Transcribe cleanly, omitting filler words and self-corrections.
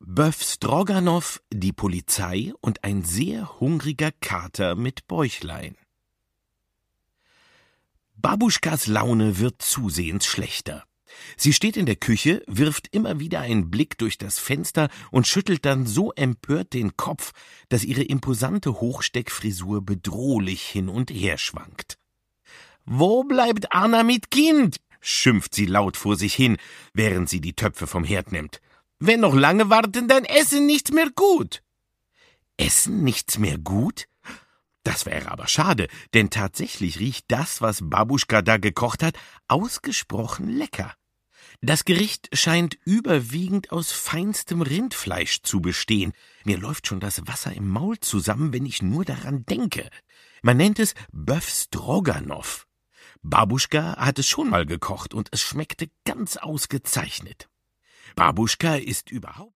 Böff Stroganoff, die Polizei und ein sehr hungriger Kater mit Bäuchlein. Babuschkas Laune wird zusehends schlechter. Sie steht in der Küche, wirft immer wieder einen Blick durch das Fenster und schüttelt dann so empört den Kopf, dass ihre imposante Hochsteckfrisur bedrohlich hin und her schwankt. »Wo bleibt Anna mit Kind?« schimpft sie laut vor sich hin, während sie die Töpfe vom Herd nimmt. »Wenn noch lange warten, dann Essen nichts mehr gut.« »Essen nichts mehr gut?« Das wäre aber schade, denn tatsächlich riecht das, was Babuschka da gekocht hat, ausgesprochen lecker. Das Gericht scheint überwiegend aus feinstem Rindfleisch zu bestehen. Mir läuft schon das Wasser im Maul zusammen, wenn ich nur daran denke. Man nennt es Böff Stroganoff. Babuschka hat es schon mal gekocht und es schmeckte ganz ausgezeichnet. Babuschka ist überhaupt